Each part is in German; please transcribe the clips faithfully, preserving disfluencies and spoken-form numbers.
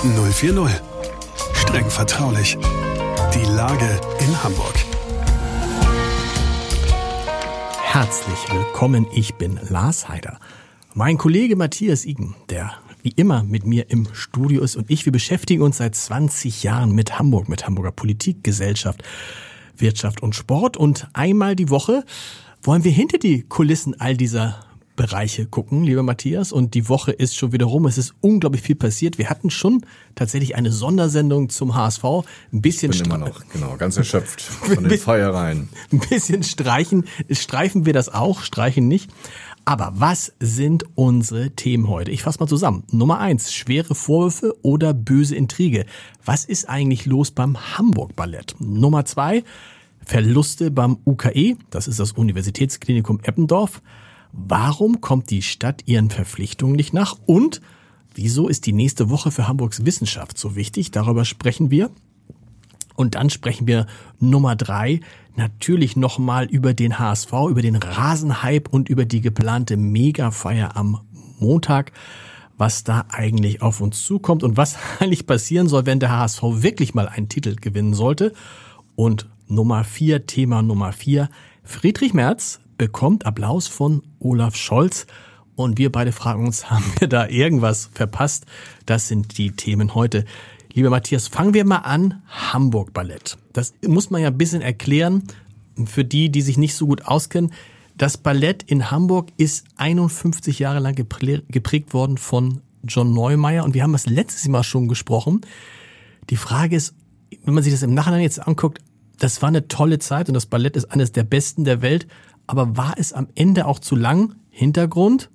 null vier null. Streng vertraulich. Die Lage in Hamburg. Herzlich willkommen, ich bin Lars Heider. Mein Kollege Matthias Igen, der wie immer mit mir im Studio ist, und ich, wir beschäftigen uns seit zwanzig Jahren mit Hamburg, mit Hamburger Politik, Gesellschaft, Wirtschaft und Sport. Und einmal die Woche wollen wir hinter die Kulissen all dieser Bereiche gucken, lieber Matthias. Und die Woche ist schon wieder rum. Es ist unglaublich viel passiert. Wir hatten schon tatsächlich eine Sondersendung zum H S V. Ein bisschen ich bin immer noch, genau, ganz erschöpft von den Feiereien. Ein bisschen streichen, streifen wir das auch, streichen nicht. Aber was sind unsere Themen heute? Ich fasse mal zusammen. Nummer eins, schwere Vorwürfe oder böse Intrige. Was ist eigentlich los beim Hamburg Ballett? Nummer zwei, Verluste beim U K E. Das ist das Universitätsklinikum Eppendorf. Warum kommt die Stadt ihren Verpflichtungen nicht nach? Und wieso ist die nächste Woche für Hamburgs Wissenschaft so wichtig? Darüber sprechen wir. Und dann sprechen wir Nummer drei natürlich nochmal über den H S V, über den Rasenhype und über die geplante Mega-Feier am Montag, was da eigentlich auf uns zukommt und was eigentlich passieren soll, wenn der H S V wirklich mal einen Titel gewinnen sollte. Und Nummer vier, Thema Nummer vier, Friedrich Merz bekommt Applaus von Olaf Scholz. Und wir beide fragen uns, haben wir da irgendwas verpasst? Das sind die Themen heute. Lieber Matthias, fangen wir mal an. Hamburg Ballett. Das muss man ja ein bisschen erklären für die, die sich nicht so gut auskennen. Das Ballett in Hamburg ist einundfünfzig Jahre lang geprägt worden von John Neumeier. Und wir haben das letztes Mal schon gesprochen. Die Frage ist, wenn man sich das im Nachhinein jetzt anguckt, das war eine tolle Zeit und das Ballett ist eines der besten der Welt. Aber war es am Ende auch zu lang? Hintergrund,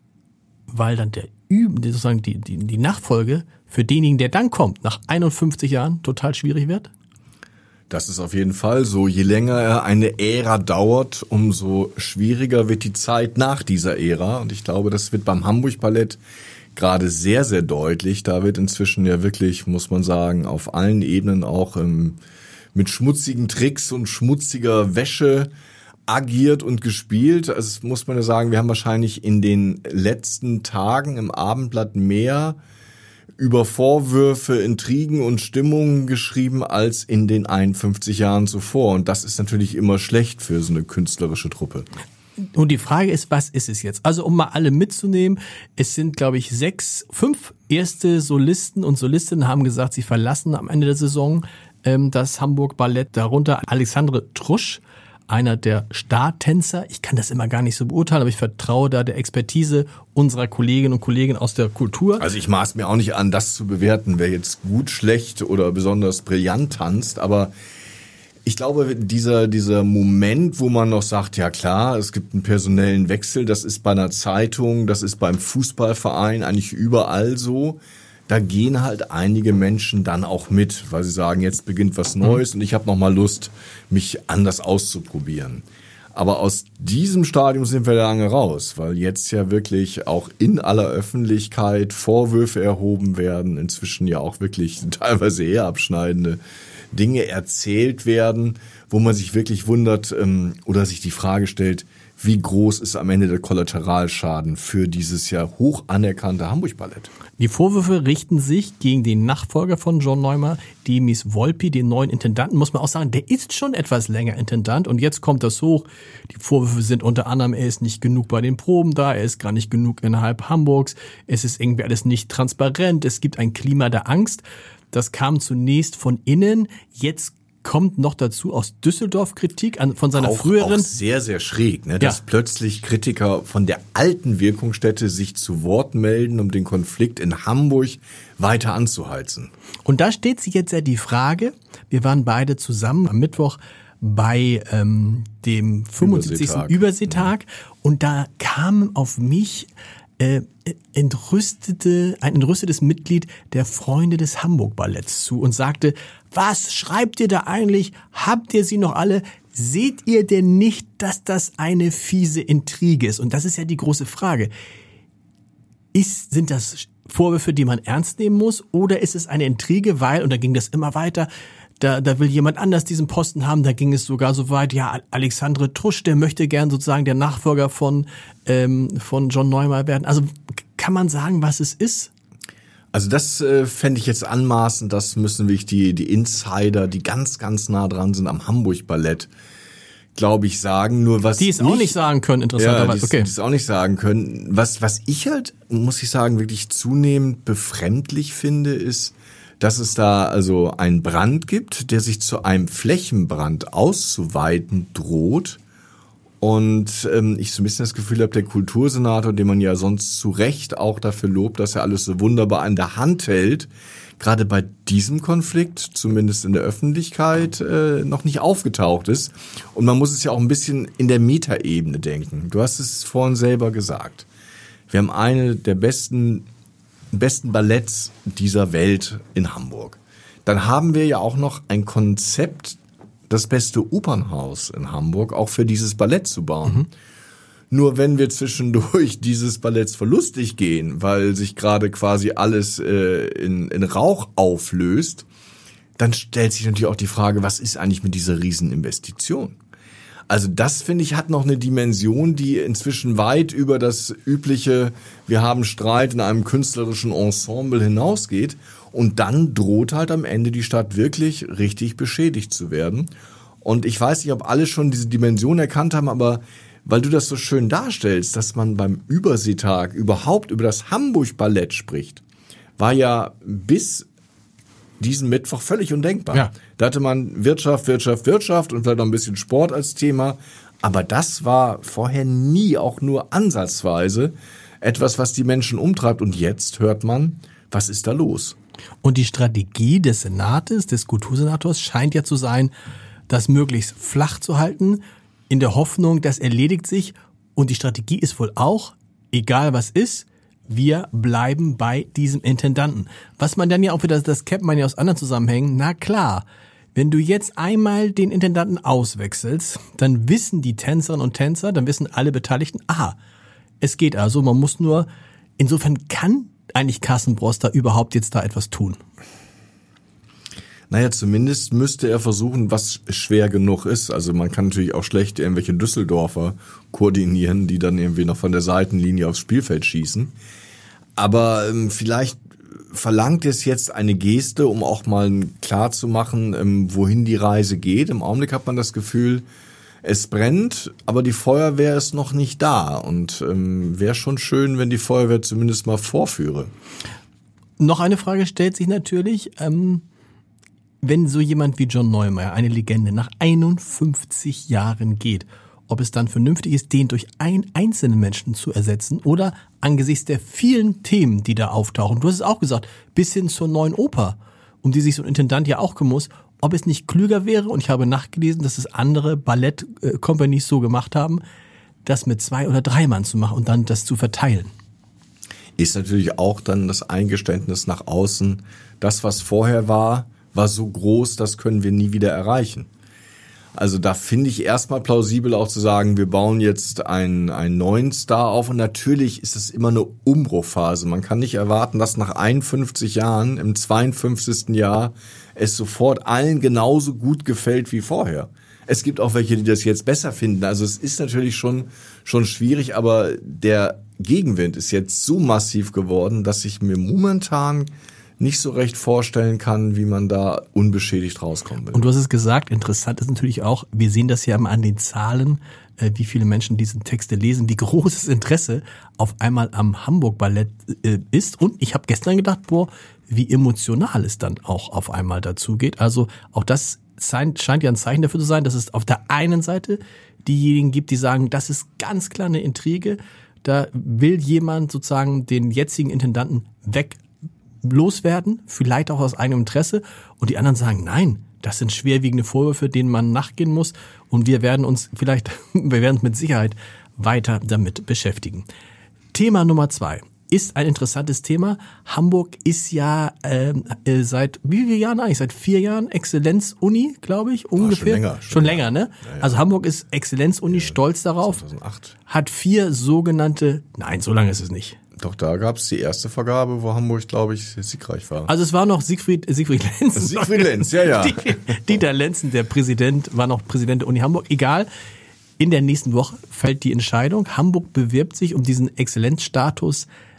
weil dann der Üben, sozusagen die, die, die Nachfolge für denjenigen, der dann kommt, nach einundfünfzig Jahren, total schwierig wird? Das ist auf jeden Fall so. Je länger eine Ära dauert, umso schwieriger wird die Zeit nach dieser Ära. Und ich glaube, das wird beim Hamburg Ballett gerade sehr, sehr deutlich. Da wird inzwischen ja wirklich, muss man sagen, auf allen Ebenen auch ähm, mit schmutzigen Tricks und schmutziger Wäsche agiert und gespielt. Also das muss man ja sagen, wir haben wahrscheinlich in den letzten Tagen im Abendblatt mehr über Vorwürfe, Intrigen und Stimmungen geschrieben als in den einundfünfzig Jahren zuvor. Und das ist natürlich immer schlecht für so eine künstlerische Truppe. Und die Frage ist, was ist es jetzt? Also um mal alle mitzunehmen, es sind, glaube ich, sechs, fünf erste Solisten und Solistinnen haben gesagt, sie verlassen am Ende der Saison ähm, das Hamburg Ballett. Darunter Alexandre Trusch, einer der Startänzer. Ich kann das immer gar nicht so beurteilen, aber ich vertraue da der Expertise unserer Kolleginnen und Kollegen aus der Kultur. Also ich maß mir auch nicht an, das zu bewerten, wer jetzt gut, schlecht oder besonders brillant tanzt, aber ich glaube, dieser dieser Moment, wo man noch sagt, ja klar, es gibt einen personellen Wechsel, das ist bei einer Zeitung, das ist beim Fußballverein eigentlich überall so. Da gehen halt einige Menschen dann auch mit, weil sie sagen, jetzt beginnt was Neues und ich habe noch mal Lust, mich anders auszuprobieren. Aber aus diesem Stadium sind wir lange raus, weil jetzt ja wirklich auch in aller Öffentlichkeit Vorwürfe erhoben werden, inzwischen ja auch wirklich teilweise eher abschneidende Dinge erzählt werden, wo man sich wirklich wundert ähm, oder sich die Frage stellt, wie groß ist am Ende der Kollateralschaden für dieses ja hoch anerkannte Hamburg Ballett? Die Vorwürfe richten sich gegen den Nachfolger von John Neumeier, Demis Volpi, den neuen Intendanten. Muss man auch sagen, der ist schon etwas länger Intendant und jetzt kommt das hoch. Die Vorwürfe sind unter anderem, er ist nicht genug bei den Proben da, er ist gar nicht genug innerhalb Hamburgs, es ist irgendwie alles nicht transparent, es gibt ein Klima der Angst. Das kam zunächst von innen, jetzt kommt noch dazu aus Düsseldorf Kritik an, von seiner auch, früheren. Auch sehr, sehr schräg, ne? Dass ja. plötzlich Kritiker von der alten Wirkungsstätte sich zu Wort melden, um den Konflikt in Hamburg weiter anzuheizen. Und da steht sich jetzt ja die Frage, wir waren beide zusammen am Mittwoch bei ähm, dem fünfundsiebzigsten Überseetag und da kam auf mich Äh, entrüstete, ein entrüstetes Mitglied der Freunde des Hamburg Balletts zu und sagte, was schreibt ihr da eigentlich? Habt ihr sie noch alle? Seht ihr denn nicht, dass das eine fiese Intrige ist? Und das ist ja die große Frage. Ist, sind das Vorwürfe, die man ernst nehmen muss, oder ist es eine Intrige, weil, und da ging das immer weiter, Da, da will jemand anders diesen Posten haben. Da ging es sogar so weit, ja, Alexandre Trusch, der möchte gern sozusagen der Nachfolger von, ähm, von John Neumeier werden. Also kann man sagen, was es ist? Also das äh, fände ich jetzt anmaßend, das müssen wirklich die, die Insider, die ganz, ganz nah dran sind am Hamburg-Ballett, glaube ich, sagen. Nur was die es nicht, auch nicht sagen können, interessanterweise. Ja, okay. Die es auch nicht sagen können. Was, was ich halt, muss ich sagen, wirklich zunehmend befremdlich finde, ist, dass es da also einen Brand gibt, der sich zu einem Flächenbrand auszuweiten droht. Und ähm, ich so ein bisschen das Gefühl habe, der Kultursenator, den man ja sonst zu Recht auch dafür lobt, dass er alles so wunderbar an der Hand hält, gerade bei diesem Konflikt, zumindest in der Öffentlichkeit, äh, noch nicht aufgetaucht ist. Und man muss es ja auch ein bisschen in der Metaebene denken. Du hast es vorhin selber gesagt. Wir haben eine der besten, besten Balletts dieser Welt in Hamburg. Dann haben wir ja auch noch ein Konzept, das beste Opernhaus in Hamburg auch für dieses Ballett zu bauen. Mhm. Nur wenn wir zwischendurch dieses Balletts verlustig gehen, weil sich gerade quasi alles äh, in, in Rauch auflöst, dann stellt sich natürlich auch die Frage, was ist eigentlich mit dieser Rieseninvestition? Also das, finde ich, hat noch eine Dimension, die inzwischen weit über das übliche, wir haben Streit in einem künstlerischen Ensemble hinausgeht. Und dann droht halt am Ende die Stadt wirklich richtig beschädigt zu werden. Und ich weiß nicht, ob alle schon diese Dimension erkannt haben, aber weil du das so schön darstellst, dass man beim Überseetag überhaupt über das Hamburg-Ballett spricht, war ja bis diesen Mittwoch völlig undenkbar. Ja. Da hatte man Wirtschaft, Wirtschaft, Wirtschaft und vielleicht noch ein bisschen Sport als Thema. Aber das war vorher nie auch nur ansatzweise etwas, was die Menschen umtreibt. Und jetzt hört man, was ist da los? Und die Strategie des Senates, des Kultursenators, scheint ja zu sein, das möglichst flach zu halten, in der Hoffnung, das erledigt sich. Und die Strategie ist wohl auch, egal was ist, wir bleiben bei diesem Intendanten. Was man dann ja auch wieder, das kennt man ja aus anderen Zusammenhängen, na klar, wenn du jetzt einmal den Intendanten auswechselst, dann wissen die Tänzerinnen und Tänzer, dann wissen alle Beteiligten, aha, es geht also, man muss nur, insofern kann eigentlich Carsten Broß da überhaupt jetzt da etwas tun? Naja, zumindest müsste er versuchen, was schwer genug ist. Also man kann natürlich auch schlecht irgendwelche Düsseldorfer koordinieren, die dann irgendwie noch von der Seitenlinie aufs Spielfeld schießen. Aber ähm, vielleicht verlangt es jetzt eine Geste, um auch mal klar zu machen, ähm, wohin die Reise geht. Im Augenblick hat man das Gefühl, es brennt, aber die Feuerwehr ist noch nicht da. Und ähm, wäre schon schön, wenn die Feuerwehr zumindest mal vorführe. Noch eine Frage stellt sich natürlich, ähm, wenn so jemand wie John Neumeier, eine Legende, nach einundfünfzig Jahren geht, ob es dann vernünftig ist, den durch einen einzelnen Menschen zu ersetzen oder angesichts der vielen Themen, die da auftauchen, du hast es auch gesagt, bis hin zur neuen Oper, um die sich so ein Intendant ja auch kümmern muss, ob es nicht klüger wäre, und ich habe nachgelesen, dass es andere Ballett-Companies so gemacht haben, das mit zwei oder drei Mann zu machen und dann das zu verteilen. Ist natürlich auch dann das Eingeständnis nach außen, das, was vorher war, war so groß, das können wir nie wieder erreichen. Also da finde ich erstmal plausibel auch zu sagen, wir bauen jetzt einen, einen neuen Star auf, und natürlich ist es immer eine Umbruchphase. Man kann nicht erwarten, dass nach einundfünfzig Jahren, im zweiundfünfzigsten Jahr, es sofort allen genauso gut gefällt wie vorher. Es gibt auch welche, die das jetzt besser finden. Also es ist natürlich schon, schon schwierig, aber der Gegenwind ist jetzt so massiv geworden, dass ich mir momentan nicht so recht vorstellen kann, wie man da unbeschädigt rauskommen will. Und du hast es gesagt, interessant ist natürlich auch, wir sehen das ja immer an den Zahlen, äh, wie viele Menschen diese Texte lesen, wie großes Interesse auf einmal am Hamburg-Ballett äh, ist. Und ich habe gestern gedacht, boah, wie emotional es dann auch auf einmal dazu geht. Also auch das scheint, scheint ja ein Zeichen dafür zu sein, dass es auf der einen Seite diejenigen gibt, die sagen, das ist ganz klar eine Intrige, da will jemand sozusagen den jetzigen Intendanten weg loswerden, vielleicht auch aus eigenem Interesse, und die anderen sagen, nein, das sind schwerwiegende Vorwürfe, denen man nachgehen muss, und wir werden uns vielleicht, wir werden uns mit Sicherheit weiter damit beschäftigen. Thema Nummer zwei ist ein interessantes Thema. Hamburg ist ja äh, seit wie vielen Jahren eigentlich? Seit vier Jahren Exzellenz-Uni, glaube ich, ungefähr. Schon länger. Schon, schon länger, ne? Ja, ja. Also Hamburg ist Exzellenz-Uni, ja, stolz darauf. zweitausendacht. Hat vier sogenannte, nein, so lange ist es nicht. Doch, da gab es die erste Vergabe, wo Hamburg, glaube ich, siegreich war. Also es war noch Siegfried, Siegfried Lenzen. Siegfried Lenz, ja, ja. Dieter Lenzen, der Präsident, war noch Präsident der Uni Hamburg. Egal, in der nächsten Woche fällt die Entscheidung. Hamburg bewirbt sich um diesen Exzellenzstatus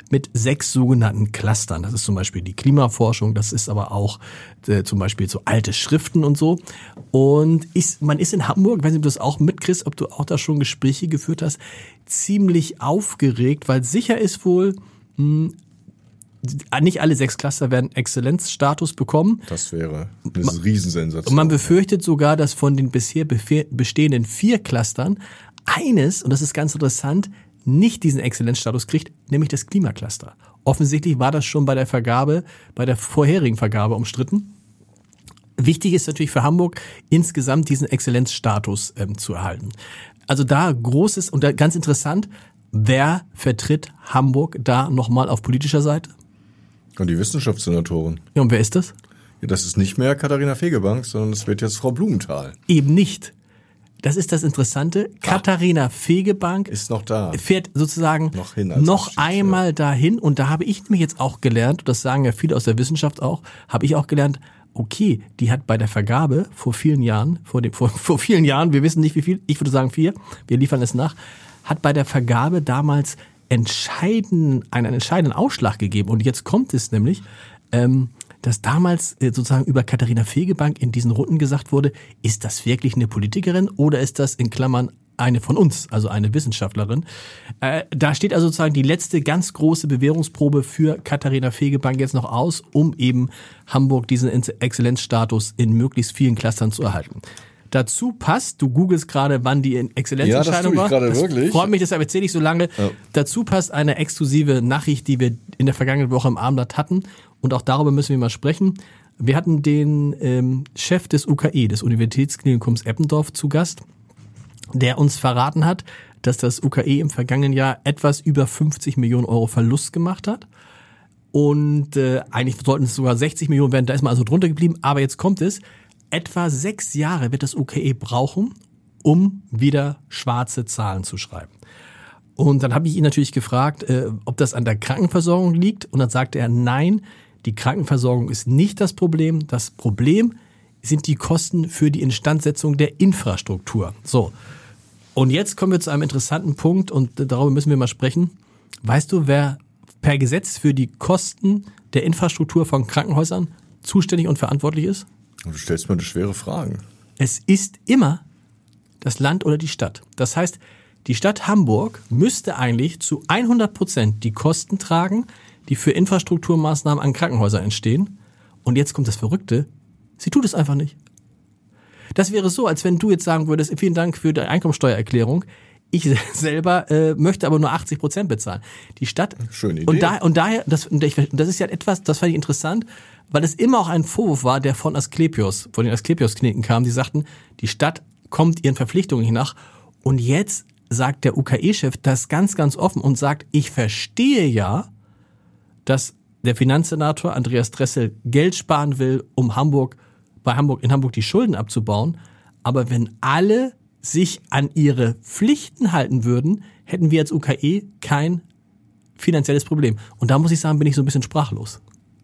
mit sechs sogenannten Clustern. Das ist zum Beispiel die Klimaforschung, das ist aber auch äh, zum Beispiel so alte Schriften und so. Und ist, man ist in Hamburg, ich weiß nicht, ob du das auch mitkriegst, ob du auch da schon Gespräche geführt hast, ziemlich aufgeregt, weil sicher ist wohl, mh, nicht alle sechs Cluster werden Exzellenzstatus bekommen. Das wäre eine Riesensensation. Und man befürchtet sogar, dass von den bisher bestehenden vier Clustern eines, und das ist ganz interessant, nicht diesen Exzellenzstatus kriegt, nämlich das Klimacluster. Offensichtlich war das schon bei der Vergabe, bei der vorherigen Vergabe umstritten. Wichtig ist natürlich für Hamburg, insgesamt diesen Exzellenzstatus ähm, zu erhalten. Also da großes und da ganz interessant, wer vertritt Hamburg da nochmal auf politischer Seite? Und die Wissenschaftssenatorin. Ja, und wer ist das? Ja, das ist nicht mehr Katharina Fegebank, sondern es wird jetzt Frau Blumenthal. Eben nicht. Das ist das Interessante. Ah, Katharina Fegebank ist noch da. Fährt sozusagen noch, hin noch einmal dahin. Und da habe ich mich jetzt auch gelernt, und das sagen ja viele aus der Wissenschaft auch, habe ich auch gelernt, okay, die hat bei der Vergabe vor vielen Jahren, vor, dem, vor, vor vielen Jahren, wir wissen nicht wie viel, ich würde sagen vier, wir liefern es nach, hat bei der Vergabe damals entscheiden, einen entscheidenden Ausschlag gegeben. Und jetzt kommt es nämlich, ähm, dass damals äh, sozusagen über Katharina Fegebank in diesen Runden gesagt wurde, ist das wirklich eine Politikerin oder ist das in Klammern eine von uns, also eine Wissenschaftlerin? Äh, da steht also sozusagen die letzte ganz große Bewährungsprobe für Katharina Fegebank jetzt noch aus, um eben Hamburg diesen Exzellenzstatus in möglichst vielen Clustern zu erhalten. Dazu passt, du googelst gerade, wann die Exzellenzentscheidung war. Ja, das tue ich gerade wirklich. Freut mich, deshalb erzähle ich so lange. Ja. Dazu passt eine exklusive Nachricht, die wir in der vergangenen Woche im Abendblatt hatten. Und auch darüber müssen wir mal sprechen. Wir hatten den ähm, Chef des U K E, des Universitätsklinikums Eppendorf, zu Gast, der uns verraten hat, dass das U K E im vergangenen Jahr etwas über fünfzig Millionen Euro Verlust gemacht hat. Und äh, eigentlich sollten es sogar sechzig Millionen werden, da ist man also drunter geblieben. Aber jetzt kommt es. Etwa sechs Jahre wird das U K E brauchen, um wieder schwarze Zahlen zu schreiben. Und dann habe ich ihn natürlich gefragt, äh, ob das an der Krankenversorgung liegt. Und dann sagte er, nein, die Krankenversorgung ist nicht das Problem. Das Problem sind die Kosten für die Instandsetzung der Infrastruktur. So, und jetzt kommen wir zu einem interessanten Punkt und darüber müssen wir mal sprechen. Weißt du, wer per Gesetz für die Kosten der Infrastruktur von Krankenhäusern zuständig und verantwortlich ist? Du stellst mir eine schwere Frage. Es ist immer das Land oder die Stadt. Das heißt, die Stadt Hamburg müsste eigentlich zu hundert Prozent die Kosten tragen, die für Infrastrukturmaßnahmen an Krankenhäusern entstehen. Und jetzt kommt das Verrückte, sie tut es einfach nicht. Das wäre so, als wenn du jetzt sagen würdest, vielen Dank für die Einkommensteuererklärung, ich selber äh, möchte aber nur achtzig Prozent bezahlen. Die Stadt. Schöne Idee. Und, da, und daher, das, und das ist ja etwas, das fand ich interessant, weil es immer auch ein Vorwurf war, der von Asklepios, von den Asklepios-Kliniken kam, die sagten, die Stadt kommt ihren Verpflichtungen nicht nach. Und jetzt sagt der U K E-Chef das ganz, ganz offen und sagt, ich verstehe ja, dass der Finanzsenator Andreas Dressel Geld sparen will, um Hamburg, bei Hamburg, in Hamburg die Schulden abzubauen. Aber wenn alle sich an ihre Pflichten halten würden, hätten wir als U K E kein finanzielles Problem. Und da muss ich sagen, bin ich so ein bisschen sprachlos.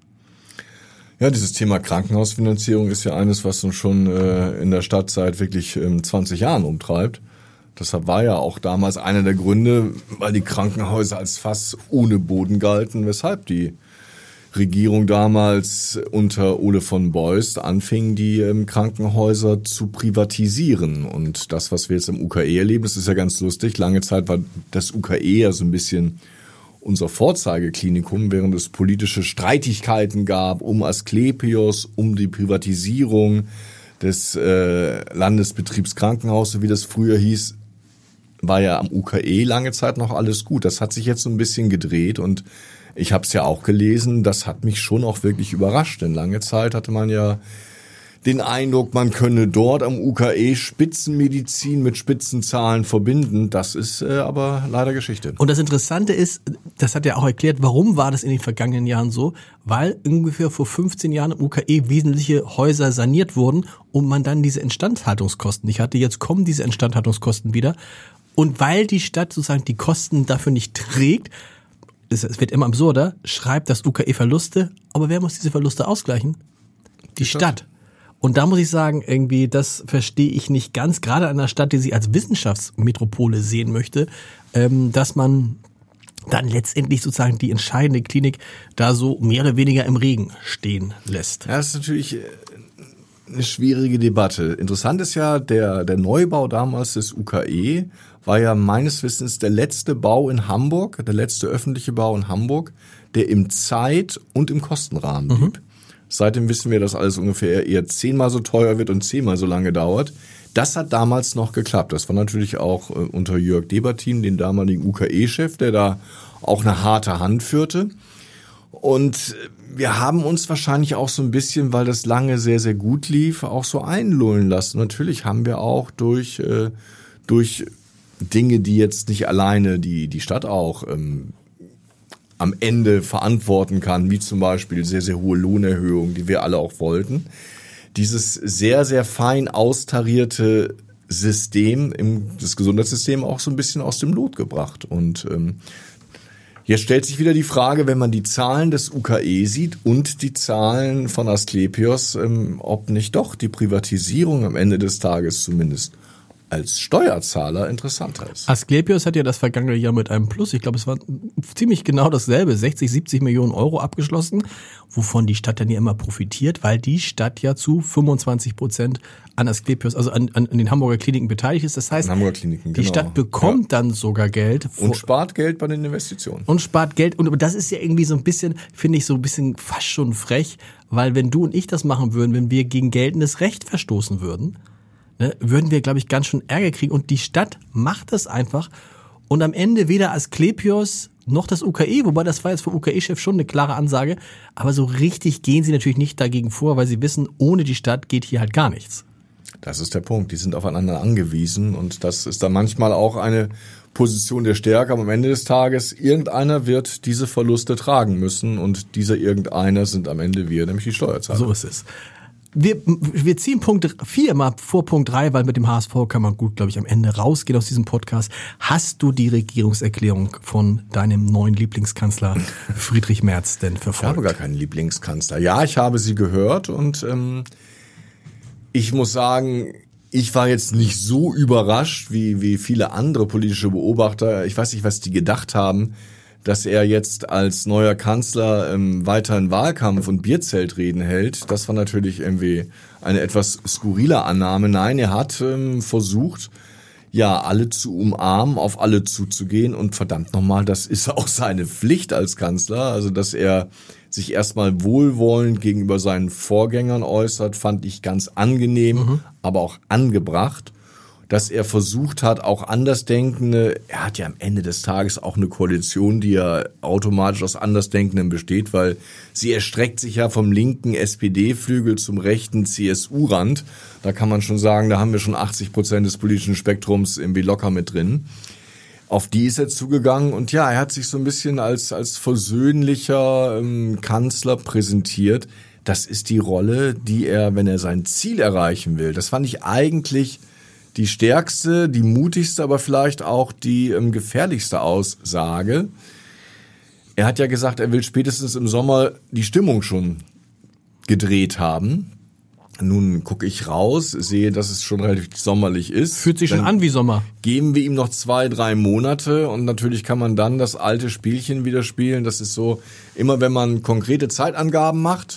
Ja, dieses Thema Krankenhausfinanzierung ist ja eines, was uns schon äh, in der Stadt seit wirklich ähm, zwanzig Jahren umtreibt. Deshalb war ja auch damals einer der Gründe, weil die Krankenhäuser als Fass ohne Boden galten, weshalb die Regierung damals unter Ole von Beust anfing, die ähm, Krankenhäuser zu privatisieren. Und das, was wir jetzt im U K E erleben, das ist ja ganz lustig. Lange Zeit war das U K E ja so ein bisschen unser Vorzeigeklinikum, während es politische Streitigkeiten gab um Asklepios, um die Privatisierung des äh, Landesbetriebs Krankenhause, wie das früher hieß, war ja am U K E lange Zeit noch alles gut. Das hat sich jetzt so ein bisschen gedreht und ich habe es ja auch gelesen, das hat mich schon auch wirklich überrascht, denn lange Zeit hatte man ja den Eindruck, man könne dort am U K E Spitzenmedizin mit Spitzenzahlen verbinden. Das ist äh, aber leider Geschichte. Und das Interessante ist, das hat er auch erklärt, warum war das in den vergangenen Jahren so? Weil ungefähr vor fünfzehn Jahren im U K E wesentliche Häuser saniert wurden und man dann diese Instandhaltungskosten nicht hatte. Jetzt kommen diese Instandhaltungskosten wieder. Und weil die Stadt sozusagen die Kosten dafür nicht trägt, es wird immer absurder, schreibt das U K E Verluste. Aber wer muss diese Verluste ausgleichen? Die, die Stadt. Stadt. Und da muss ich sagen, irgendwie, das verstehe ich nicht ganz, gerade an einer Stadt, die sich als Wissenschaftsmetropole sehen möchte, ähm, dass man dann letztendlich sozusagen die entscheidende Klinik da so mehr oder weniger im Regen stehen lässt. Ja, das ist natürlich eine schwierige Debatte. Interessant ist ja, der, der Neubau damals des U K E war ja meines Wissens der letzte Bau in Hamburg, der letzte öffentliche Bau in Hamburg, der im Zeit- und im Kostenrahmen blieb. Mhm. Seitdem wissen wir, dass alles ungefähr eher zehnmal so teuer wird und zehnmal so lange dauert. Das hat damals noch geklappt. Das war natürlich auch äh, unter Jörg Debertin, den damaligen U K E-Chef, der da auch eine harte Hand führte. Und wir haben uns wahrscheinlich auch so ein bisschen, weil das lange sehr, sehr gut lief, auch so einlullen lassen. Natürlich haben wir auch durch, äh, durch Dinge, die jetzt nicht alleine die, die Stadt auch ähm, am Ende verantworten kann, wie zum Beispiel sehr, sehr hohe Lohnerhöhungen, die wir alle auch wollten, dieses sehr, sehr fein austarierte System, im, das Gesundheitssystem auch so ein bisschen aus dem Lot gebracht. Und ähm, jetzt stellt sich wieder die Frage, wenn man die Zahlen des U K E sieht und die Zahlen von Asklepios, ähm, ob nicht doch die Privatisierung am Ende des Tages zumindest als Steuerzahler interessanter ist. Asklepios hat ja das vergangene Jahr mit einem Plus, ich glaube, es war ziemlich genau dasselbe, sechzig, siebzig Millionen Euro abgeschlossen, wovon die Stadt dann ja immer profitiert, weil die Stadt ja zu fünfundzwanzig Prozent an Asklepios, also an, an, an den Hamburger Kliniken beteiligt ist. Das heißt, Hamburger Kliniken, die genau. Stadt bekommt ja. dann sogar Geld. Und spart Geld bei den Investitionen. Und spart Geld. Und das ist ja irgendwie so ein bisschen, finde ich, so ein bisschen fast schon frech, weil wenn du und ich das machen würden, wenn wir gegen geltendes Recht verstoßen würden, ne, würden wir, glaube ich, ganz schön Ärger kriegen. Und die Stadt macht das einfach. Und am Ende weder Asklepios noch das U K E, wobei das war jetzt vom U K E-Chef schon eine klare Ansage. Aber so richtig gehen sie natürlich nicht dagegen vor, weil sie wissen, ohne die Stadt geht hier halt gar nichts. Das ist der Punkt. Die sind aufeinander angewiesen. Und das ist dann manchmal auch eine Position der Stärke. Aber am Ende des Tages, irgendeiner wird diese Verluste tragen müssen. Und dieser irgendeiner sind am Ende wir, nämlich die Steuerzahler. So ist es. Wir, wir ziehen Punkt vier mal vor Punkt drei, weil mit dem H S V kann man gut, glaube ich, am Ende rausgehen aus diesem Podcast. Hast du die Regierungserklärung von deinem neuen Lieblingskanzler Friedrich Merz denn verfolgt? Ich habe gar keinen Lieblingskanzler. Ja, ich habe sie gehört und ähm, ich muss sagen, ich war jetzt nicht so überrascht wie, wie viele andere politische Beobachter. Ich weiß nicht, was die gedacht haben, dass er jetzt als neuer Kanzler ähm, weiter einen Wahlkampf und Bierzeltreden hält. Das war natürlich irgendwie eine etwas skurrile Annahme. Nein, er hat ähm, versucht, ja, alle zu umarmen, auf alle zuzugehen und verdammt nochmal, das ist auch seine Pflicht als Kanzler. Also, dass er sich erstmal wohlwollend gegenüber seinen Vorgängern äußert, fand ich ganz angenehm, mhm. aber auch angebracht. Dass er versucht hat, auch Andersdenkende, er hat ja am Ende des Tages auch eine Koalition, die ja automatisch aus Andersdenkenden besteht, weil sie erstreckt sich ja vom linken S P D-Flügel zum rechten C S U-Rand. Da kann man schon sagen, da haben wir schon achtzig Prozent des politischen Spektrums irgendwie locker mit drin. Auf die ist er zugegangen und ja, er hat sich so ein bisschen als, als versöhnlicher ähm, Kanzler präsentiert. Das ist die Rolle, die er, wenn er sein Ziel erreichen will. Das fand ich eigentlich die stärkste, die mutigste, aber vielleicht auch die ähm, gefährlichste Aussage. Er hat ja gesagt, er will spätestens im Sommer die Stimmung schon gedreht haben. Nun gucke ich raus, sehe, dass es schon relativ sommerlich ist. Fühlt sich schon dann an wie Sommer. Geben wir ihm noch zwei, drei Monate und natürlich kann man dann das alte Spielchen wieder spielen. Das ist so, immer wenn man konkrete Zeitangaben macht,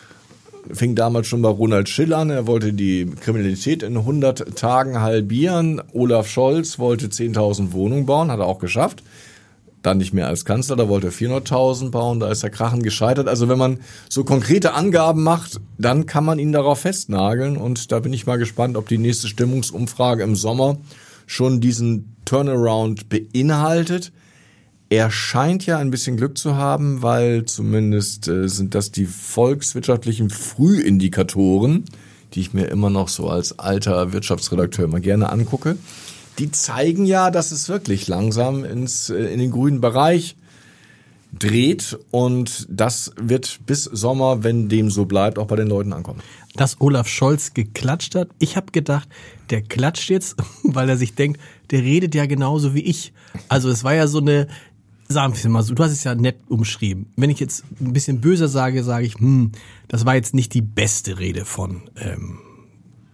fing damals schon bei Ronald Schill an. Er wollte die Kriminalität in hundert Tagen halbieren. Olaf Scholz wollte zehntausend Wohnungen bauen, hat er auch geschafft. Dann nicht mehr als Kanzler, da wollte er vierhunderttausend bauen, da ist der Krachen gescheitert. Also wenn man so konkrete Angaben macht, dann kann man ihn darauf festnageln. Und da bin ich mal gespannt, ob die nächste Stimmungsumfrage im Sommer schon diesen Turnaround beinhaltet. Er scheint ja ein bisschen Glück zu haben, weil zumindest äh, sind das die volkswirtschaftlichen Frühindikatoren, die ich mir immer noch so als alter Wirtschaftsredakteur mal gerne angucke. Die zeigen ja, dass es wirklich langsam ins äh, in den grünen Bereich dreht und das wird bis Sommer, wenn dem so bleibt, auch bei den Leuten ankommen. Dass Olaf Scholz geklatscht hat, ich habe gedacht, der klatscht jetzt, weil er sich denkt, der redet ja genauso wie ich. Also es war ja so eine, sagen wir mal so, du hast es ja nett umschrieben. Wenn ich jetzt ein bisschen böser sage, sage ich, hm, das war jetzt nicht die beste Rede von ähm,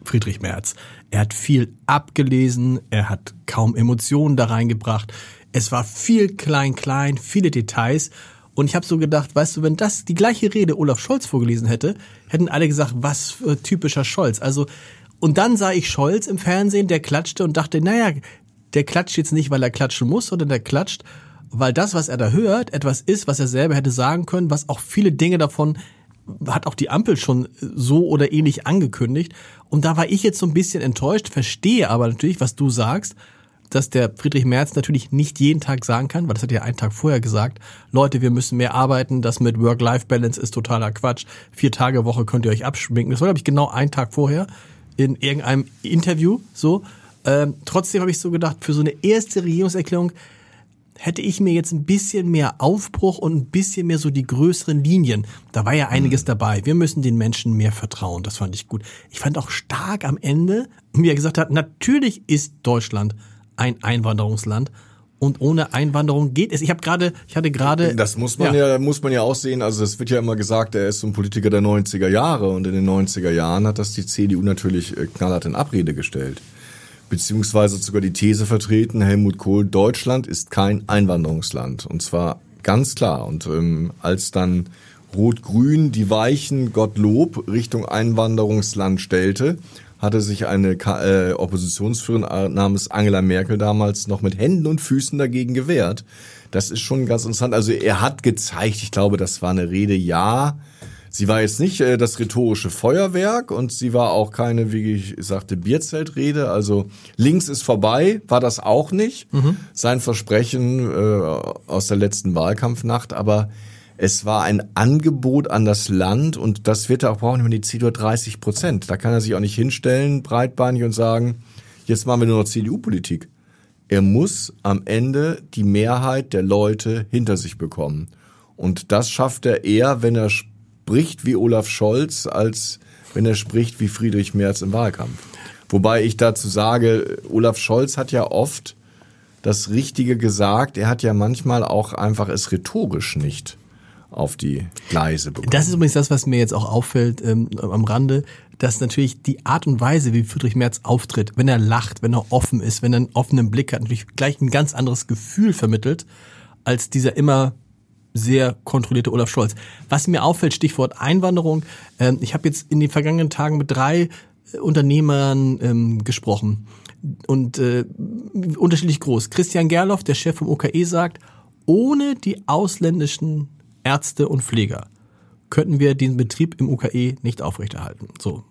Friedrich Merz. Er hat viel abgelesen, er hat kaum Emotionen da reingebracht. Es war viel klein, klein, viele Details. Und ich habe so gedacht, weißt du, wenn das die gleiche Rede Olaf Scholz vorgelesen hätte, hätten alle gesagt, was für typischer Scholz. Also, und dann sah ich Scholz im Fernsehen, der klatschte und dachte, naja, der klatscht jetzt nicht, weil er klatschen muss, sondern der klatscht, weil das, was er da hört, etwas ist, was er selber hätte sagen können, was auch viele Dinge davon hat auch die Ampel schon so oder ähnlich angekündigt. Und da war ich jetzt so ein bisschen enttäuscht, verstehe aber natürlich, was du sagst, dass der Friedrich Merz natürlich nicht jeden Tag sagen kann, weil das hat er ja einen Tag vorher gesagt, Leute, wir müssen mehr arbeiten, das mit Work-Life-Balance ist totaler Quatsch, vier Tage Woche könnt ihr euch abschminken. Das war, glaube ich, genau einen Tag vorher in irgendeinem Interview so. Ähm, trotzdem habe ich so gedacht, für so eine erste Regierungserklärung hätte ich mir jetzt ein bisschen mehr Aufbruch und ein bisschen mehr so die größeren Linien. Da war ja einiges dabei. Wir müssen den Menschen mehr vertrauen. Das fand ich gut. Ich fand auch stark am Ende, wie er gesagt hat, natürlich ist Deutschland ein Einwanderungsland und ohne Einwanderung geht es. Ich habe gerade, ich hatte gerade... Das muss man ja. ja, muss man ja auch sehen. Also es wird ja immer gesagt, er ist so ein Politiker der neunziger Jahre und in den neunziger Jahren hat das die C D U natürlich knallhart in Abrede gestellt. Beziehungsweise sogar die These vertreten, Helmut Kohl, Deutschland ist kein Einwanderungsland. Und zwar ganz klar. Und ähm, als dann Rot-Grün die Weichen, Gottlob, Richtung Einwanderungsland stellte, hatte sich eine äh, Oppositionsführerin namens Angela Merkel damals noch mit Händen und Füßen dagegen gewehrt. Das ist schon ganz interessant. Also er hat gezeigt, ich glaube, das war eine Rede, ja. Sie war jetzt nicht äh, das rhetorische Feuerwerk und sie war auch keine, wie ich sagte, Bierzeltrede. Also links ist vorbei, war das auch nicht. Mhm. Sein Versprechen äh, aus der letzten Wahlkampfnacht. Aber es war ein Angebot an das Land und das wird er auch brauchen, wenn die C D U dreißig Prozent. Da kann er sich auch nicht hinstellen, breitbeinig und sagen, jetzt machen wir nur noch C D U-Politik. Er muss am Ende die Mehrheit der Leute hinter sich bekommen. Und das schafft er eher, wenn er spricht wie Olaf Scholz, als wenn er spricht wie Friedrich Merz im Wahlkampf. Wobei ich dazu sage, Olaf Scholz hat ja oft das Richtige gesagt. Er hat ja manchmal auch einfach es rhetorisch nicht auf die Gleise bekommen. Das ist übrigens das, was mir jetzt auch auffällt ähm, am Rande, dass natürlich die Art und Weise, wie Friedrich Merz auftritt, wenn er lacht, wenn er offen ist, wenn er einen offenen Blick hat, natürlich gleich ein ganz anderes Gefühl vermittelt, als dieser immer sehr kontrollierte Olaf Scholz. Was mir auffällt, Stichwort Einwanderung, ähm, ich habe jetzt in den vergangenen Tagen mit drei äh, Unternehmern ähm, gesprochen und äh, unterschiedlich groß. Christian Gerloff, der Chef vom O K E, sagt, ohne die ausländischen Ärzte und Pfleger könnten wir den Betrieb im U K E nicht aufrechterhalten. So.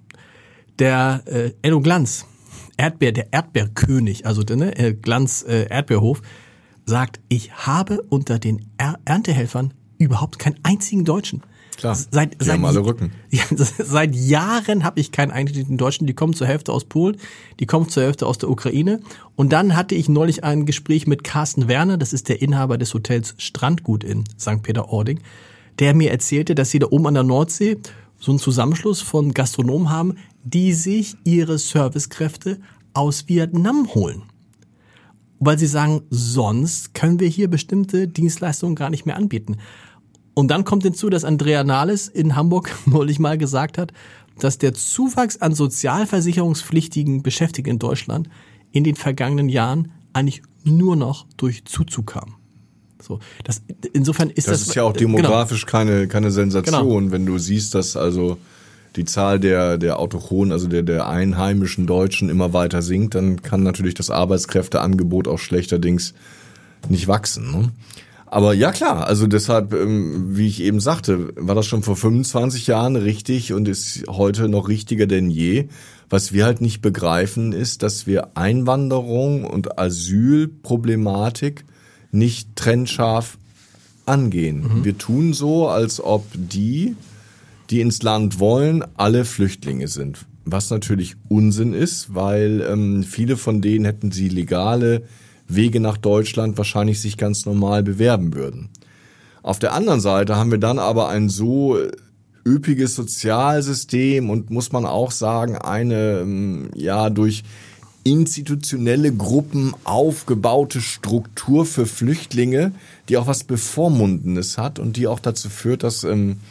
Der äh, Enno Glanz, Erdbeer, der Erdbeerkönig, also der ne, Glanz äh, Erdbeerhof, sagt, ich habe unter den er- Erntehelfern überhaupt keinen einzigen Deutschen. Klar, seit, die seit, haben alle Rücken. Ja, seit Jahren habe ich keinen einzigen Deutschen. Die kommen zur Hälfte aus Polen, die kommen zur Hälfte aus der Ukraine. Und dann hatte ich neulich ein Gespräch mit Carsten Werner, das ist der Inhaber des Hotels Strandgut in Sankt Peter-Ording, der mir erzählte, dass sie da oben an der Nordsee so einen Zusammenschluss von Gastronomen haben, die sich ihre Servicekräfte aus Vietnam holen. Weil sie sagen, sonst können wir hier bestimmte Dienstleistungen gar nicht mehr anbieten. Und dann kommt hinzu, dass Andrea Nahles in Hamburg neulich mal gesagt hat, dass der Zuwachs an sozialversicherungspflichtigen Beschäftigten in Deutschland in den vergangenen Jahren eigentlich nur noch durch Zuzug kam. So, das, insofern ist das... Das ist ja auch demografisch genau. keine, keine Sensation, genau. wenn du siehst, dass also die Zahl der, der Autochtonen, also der, der einheimischen Deutschen immer weiter sinkt, dann kann natürlich das Arbeitskräfteangebot auch schlechterdings nicht wachsen. Ne? Aber ja klar, also deshalb, wie ich eben sagte, war das schon vor fünfundzwanzig Jahren richtig und ist heute noch richtiger denn je. Was wir halt nicht begreifen, ist, dass wir Einwanderung und Asylproblematik nicht trennscharf angehen. Mhm. Wir tun so, als ob die, die ins Land wollen, alle Flüchtlinge sind. Was natürlich Unsinn ist, weil ähm, viele von denen hätten sie legale Wege nach Deutschland wahrscheinlich sich ganz normal bewerben würden. Auf der anderen Seite haben wir dann aber ein so üppiges Sozialsystem und muss man auch sagen, eine ja durch institutionelle Gruppen aufgebaute Struktur für Flüchtlinge, die auch was Bevormundendes hat und die auch dazu führt, dass ähm,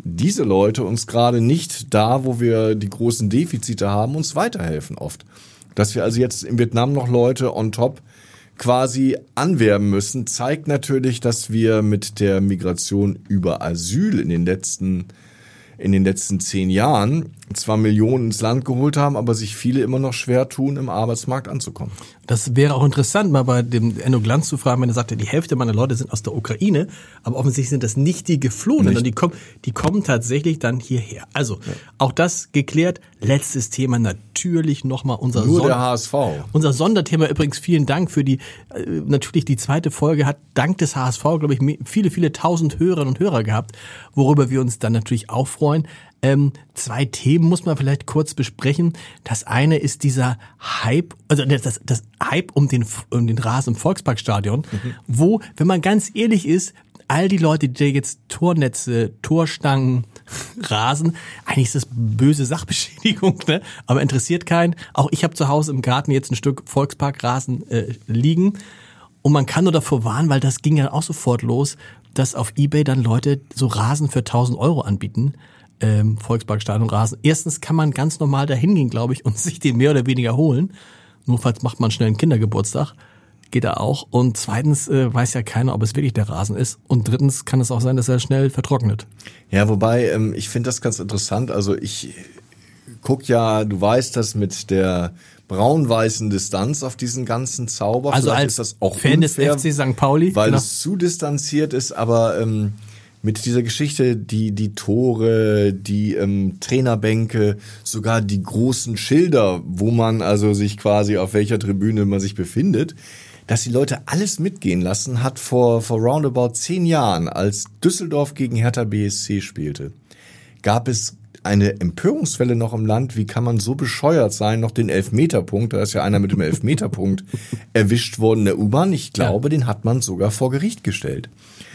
diese Leute uns gerade nicht da, wo wir die großen Defizite haben, uns weiterhelfen oft. Dass wir also jetzt in Vietnam noch Leute on top quasi anwerben müssen, zeigt natürlich, dass wir mit der Migration über Asyl in den letzten in den letzten zehn Jahren zwar Millionen ins Land geholt haben, aber sich viele immer noch schwer tun, im Arbeitsmarkt anzukommen. Das wäre auch interessant, mal bei dem Enno Glanz zu fragen, wenn er sagte, die Hälfte meiner Leute sind aus der Ukraine, aber offensichtlich sind das nicht die Geflohenen, sondern die kommen, die kommen tatsächlich dann hierher. Also, ja. Auch das geklärt. Letztes Thema natürlich nochmal unser Nur Son- der H S V. Unser Sonderthema übrigens, vielen Dank für die, äh, natürlich die zweite Folge hat dank des H S V, glaube ich, viele, viele tausend Hörerinnen und Hörer gehabt, worüber wir uns dann natürlich auch freuen. Ähm, zwei Themen muss man vielleicht kurz besprechen. Das eine ist dieser Hype, also das, das Hype um den, um den Rasen im Volksparkstadion, mhm. wo, wenn man ganz ehrlich ist, all die Leute, die jetzt Tornetze, Torstangen, Rasen, eigentlich ist das böse Sachbeschädigung, ne? Aber interessiert keinen. Auch ich habe zu Hause im Garten jetzt ein Stück Volksparkrasen äh, liegen und man kann nur davor warnen, weil das ging ja auch sofort los, dass auf eBay dann Leute so Rasen für tausend Euro anbieten. Ähm, Volksparkstadion Rasen. Erstens kann man ganz normal da hingehen, glaube ich, und sich den mehr oder weniger holen. Notfalls macht man schnell einen Kindergeburtstag. Geht da auch. Und zweitens äh, weiß ja keiner, ob es wirklich der Rasen ist. Und drittens kann es auch sein, dass er schnell vertrocknet. Ja, wobei, ähm, ich finde das ganz interessant. Also ich guck ja, du weißt das mit der braun-weißen Distanz auf diesen ganzen Zauber. Also Vielleicht als ist das auch Fan unfair, des F C Sankt Pauli. weil genau. es zu distanziert ist, aber ähm, mit dieser Geschichte, die die Tore, die ähm, Trainerbänke, sogar die großen Schilder, wo man also sich quasi auf welcher Tribüne man sich befindet, dass die Leute alles mitgehen lassen, hat vor vor roundabout zehn Jahren, als Düsseldorf gegen Hertha B S C spielte, gab es eine Empörungswelle noch im Land. Wie kann man so bescheuert sein, noch den Elfmeterpunkt, da ist ja einer mit dem Elfmeterpunkt erwischt worden in der U-Bahn. Ich glaube, ja. Den hat man sogar vor Gericht gestellt.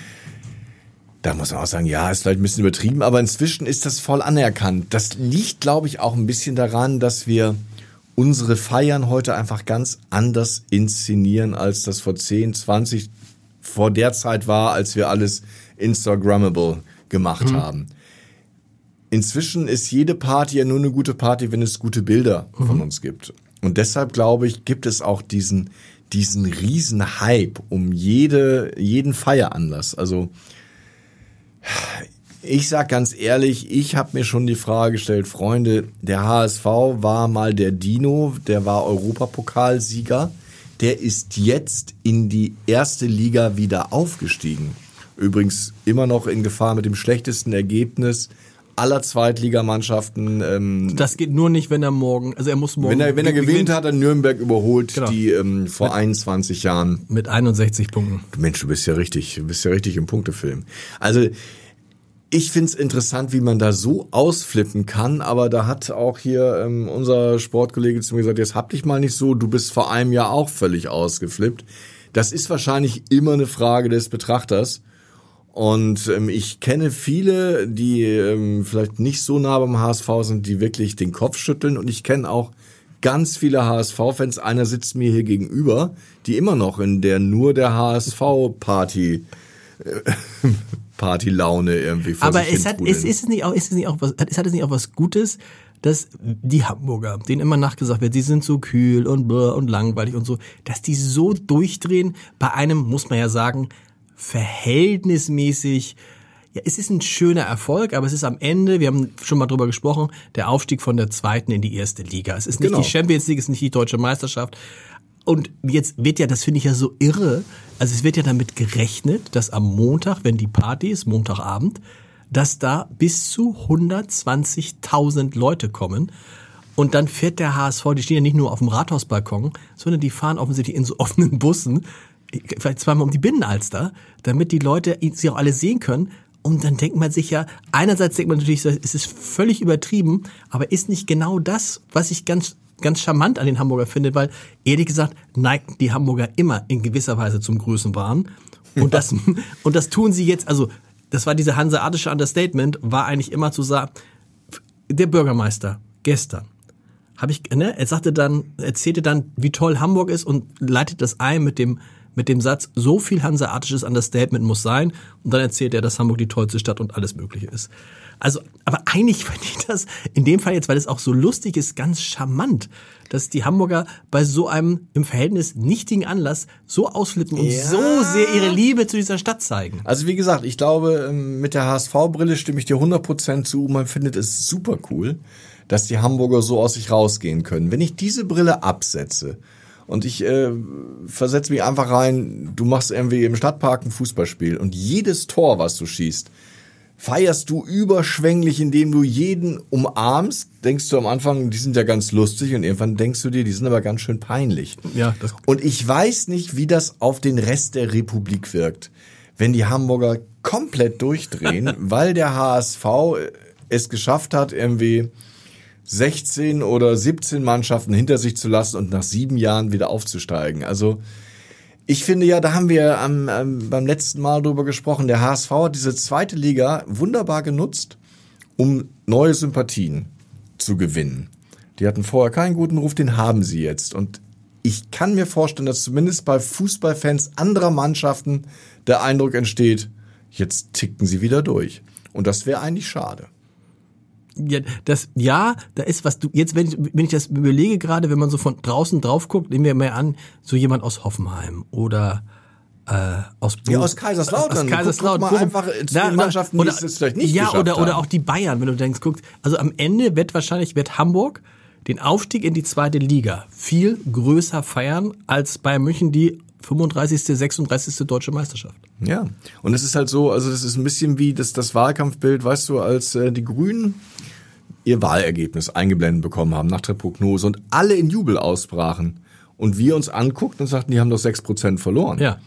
Da muss man auch sagen, ja, ist vielleicht ein bisschen übertrieben, aber inzwischen ist das voll anerkannt. Das liegt, glaube ich, auch ein bisschen daran, dass wir unsere Feiern heute einfach ganz anders inszenieren, als das vor zehn, zwanzig, vor der Zeit war, als wir alles Instagrammable gemacht mhm. haben. Inzwischen ist jede Party ja nur eine gute Party, wenn es gute Bilder mhm. von uns gibt. Und deshalb, glaube ich, gibt es auch diesen, diesen riesen Hype um jede, jeden Feieranlass. Also, ich sag ganz ehrlich, ich habe mir schon die Frage gestellt, Freunde, der H S V war mal der Dino, der war Europapokalsieger, der ist jetzt in die erste Liga wieder aufgestiegen. Übrigens immer noch in Gefahr mit dem schlechtesten Ergebnis aller Zweitligamannschaften. Ähm, das geht nur nicht, wenn er morgen, also er muss morgen... Wenn er, wenn er gewinnt, gewinnt, hat er Nürnberg überholt, genau. die ähm, vor mit, einundzwanzig Jahren... Mit einundsechzig Punkten. Mensch, du bist ja richtig, du bist ja richtig im Punktefilm. Also ich find's interessant, wie man da so ausflippen kann, aber da hat auch hier ähm, unser Sportkollege zu mir gesagt, jetzt hab dich mal nicht so, du bist vor einem Jahr auch völlig ausgeflippt. Das ist wahrscheinlich immer eine Frage des Betrachters. Und ähm, ich kenne viele, die ähm, vielleicht nicht so nah beim H S V sind, die wirklich den Kopf schütteln. Und ich kenne auch ganz viele H S V-Fans. Einer sitzt mir hier gegenüber, die immer noch in der nur der H S V-Party äh, Partylaune irgendwie vor Aber sich es hat, es ist es nicht auch, ist es nicht auch was, es hat es nicht auch was Gutes, dass die Hamburger, denen immer nachgesagt wird, sie sind so kühl und bläh und langweilig und so, dass die so durchdrehen bei einem, muss man ja sagen, verhältnismäßig, ja, es ist ein schöner Erfolg, aber es ist am Ende, wir haben schon mal drüber gesprochen, der Aufstieg von der zweiten in die erste Liga. Es ist nicht genau. die Champions League, es ist nicht die deutsche Meisterschaft. Und jetzt wird ja, das finde ich ja so irre, also es wird ja damit gerechnet, dass am Montag, wenn die Party ist, Montagabend, dass da bis zu hundertzwanzigtausend Leute kommen. Und dann fährt der H S V, die stehen ja nicht nur auf dem Rathausbalkon, sondern die fahren offensichtlich in so offenen Bussen, vielleicht zweimal um die Binnenalster, damit die Leute sie auch alle sehen können. Und dann denkt man sich ja, einerseits denkt man natürlich, es ist völlig übertrieben, aber ist nicht genau das, was ich ganz ganz charmant an den Hamburger finde, weil ehrlich gesagt neigten die Hamburger immer in gewisser Weise zum Größenwahn. Und das, und das tun sie jetzt, also das war diese hanseatische Understatement, war eigentlich immer zu sagen, der Bürgermeister gestern, habe ich, ne, er sagte dann, erzählte dann, wie toll Hamburg ist und leitet das ein mit dem mit dem Satz, so viel hanseatisches Understatement muss sein. Und dann erzählt er, dass Hamburg die tollste Stadt und alles Mögliche ist. Also, aber eigentlich fand ich das in dem Fall jetzt, weil es auch so lustig ist, ganz charmant, dass die Hamburger bei so einem im Verhältnis nichtigen Anlass so ausflippen und ja. so sehr ihre Liebe zu dieser Stadt zeigen. Also wie gesagt, ich glaube, mit der H S V-Brille stimme ich dir hundert Prozent zu. Man findet es super cool, dass die Hamburger so aus sich rausgehen können. Wenn ich diese Brille absetze und ich äh, versetze mich einfach rein, du machst irgendwie im Stadtpark ein Fußballspiel und jedes Tor, was du schießt, feierst du überschwänglich, indem du jeden umarmst, denkst du am Anfang, die sind ja ganz lustig und irgendwann denkst du dir, die sind aber ganz schön peinlich. Ja, das und ich weiß nicht, wie das auf den Rest der Republik wirkt, wenn die Hamburger komplett durchdrehen, weil der H S V es geschafft hat, irgendwie sechzehn oder siebzehn Mannschaften hinter sich zu lassen und nach sieben Jahren wieder aufzusteigen. Also ich finde ja, da haben wir am, am, beim letzten Mal drüber gesprochen, der H S V hat diese zweite Liga wunderbar genutzt, um neue Sympathien zu gewinnen. Die hatten vorher keinen guten Ruf, den haben sie jetzt. Und ich kann mir vorstellen, dass zumindest bei Fußballfans anderer Mannschaften der Eindruck entsteht, jetzt ticken sie wieder durch. Und das wäre eigentlich schade. Ja, das, ja, da ist was du, jetzt, wenn ich, wenn ich das überlege, gerade wenn man so von draußen drauf guckt, nehmen wir mal an, so jemand aus Hoffenheim oder, äh, aus, ja, aus Kaiserslautern. Aus Kaiserslautern. Guck, guck mal einfach zu da, den Mannschaften, die es jetzt vielleicht nicht ja, geschafft oder, haben. oder auch die Bayern, wenn du denkst, guckst, also am Ende wird wahrscheinlich, wird Hamburg den Aufstieg in die zweite Liga viel größer feiern als Bayern München die fünfunddreißigste, sechsunddreißigste deutsche Meisterschaft. Ja, und es ist halt so, also das ist ein bisschen wie das, das Wahlkampfbild, weißt du, als äh, die Grünen ihr Wahlergebnis eingeblendet bekommen haben nach der Prognose und alle in Jubel ausbrachen und wir uns anguckten und sagten, die haben doch sechs Prozent verloren. Ja.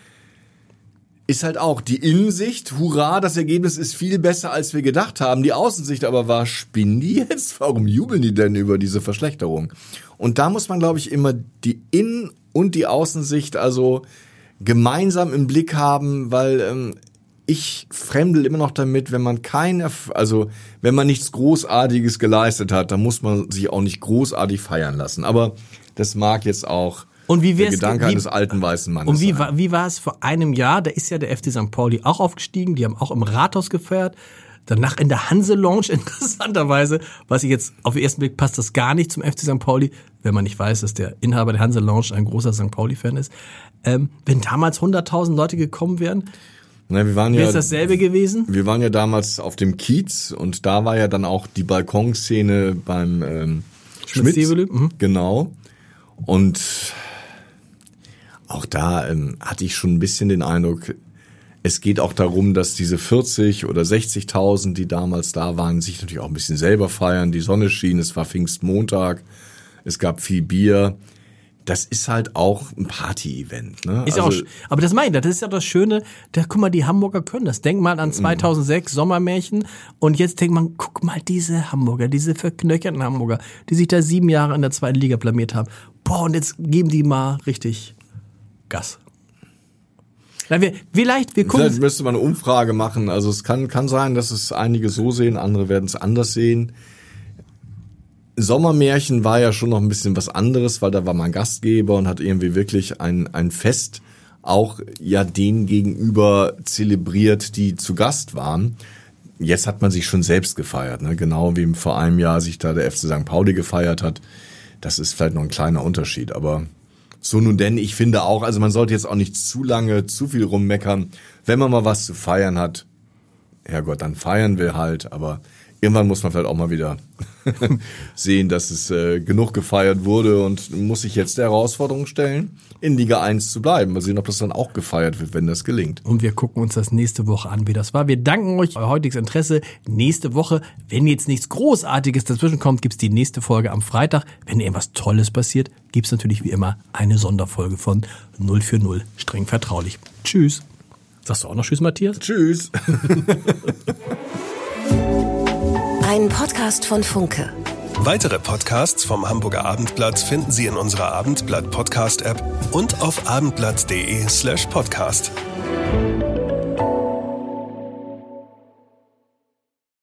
Ist halt auch die Innensicht, hurra, das Ergebnis ist viel besser, als wir gedacht haben. Die Außensicht aber war, spinnen die jetzt? Warum jubeln die denn über diese Verschlechterung? Und da muss man, glaube ich, immer die Innen- und die Außensicht also gemeinsam im Blick haben, weil ähm, ich fremdel immer noch damit, wenn man keine, also wenn man nichts Großartiges geleistet hat, dann muss man sich auch nicht großartig feiern lassen. Aber das mag jetzt auch und wie der Gedanke wie, eines alten weißen Mannes Und wie sein. war, wie war es vor einem Jahr? Da ist ja der F C Sankt Pauli auch aufgestiegen. Die haben auch im Rathaus gefeiert. Danach in der Hanse-Lounge, interessanterweise, was ich jetzt, auf den ersten Blick passt das gar nicht zum F C Sankt Pauli, wenn man nicht weiß, dass der Inhaber der Hanse-Lounge ein großer Sankt Pauli-Fan ist. Ähm, wenn damals hunderttausend Leute gekommen wären, Na, wir waren wäre ja, es dasselbe gewesen? Wir waren ja damals auf dem Kiez und da war ja dann auch die Balkonszene beim ähm, Schmitz. Mhm. Genau. Und auch da ähm, hatte ich schon ein bisschen den Eindruck, es geht auch darum, dass diese vierzig oder sechzigtausend, die damals da waren, sich natürlich auch ein bisschen selber feiern. Die Sonne schien, es war Pfingstmontag, es gab viel Bier. Das ist halt auch ein Party-Event. Ne? Ist also, auch, aber das meine ich, das ist ja das Schöne, da, guck mal, die Hamburger können das. Denk mal an zweitausendsechs, Sommermärchen und jetzt denkt man, guck mal, diese Hamburger, diese verknöcherten Hamburger, die sich da sieben Jahre in der zweiten Liga blamiert haben. Boah, und jetzt geben die mal richtig Gas. Na, wir, vielleicht, wir gucken. Vielleicht müsste man eine Umfrage machen. Also es kann, kann sein, dass es einige so sehen, andere werden es anders sehen. Sommermärchen war ja schon noch ein bisschen was anderes, weil da war man Gastgeber und hat irgendwie wirklich ein, ein Fest auch ja denen gegenüber zelebriert, die zu Gast waren. Jetzt hat man sich schon selbst gefeiert, ne? Genau wie vor einem Jahr sich da der F C Sankt Pauli gefeiert hat. Das ist vielleicht noch ein kleiner Unterschied, aber so nun denn, ich finde auch, also man sollte jetzt auch nicht zu lange, zu viel rummeckern. Wenn man mal was zu feiern hat, Herrgott, dann feiern wir halt, aber irgendwann muss man vielleicht auch mal wieder sehen, dass es äh, genug gefeiert wurde und muss sich jetzt der Herausforderung stellen, in Liga eins zu bleiben. Mal sehen, ob das dann auch gefeiert wird, wenn das gelingt. Und wir gucken uns das nächste Woche an, wie das war. Wir danken euch für euer heutiges Interesse. Nächste Woche, wenn jetzt nichts Großartiges dazwischen kommt, gibt's die nächste Folge am Freitag. Wenn irgendwas Tolles passiert, gibt's natürlich wie immer eine Sonderfolge von null vier null streng vertraulich. Tschüss. Sagst du auch noch Tschüss, Matthias? Tschüss. Ein Podcast von Funke. Weitere Podcasts vom Hamburger Abendblatt finden Sie in unserer Abendblatt Podcast App und auf abendblatt.de slash podcast.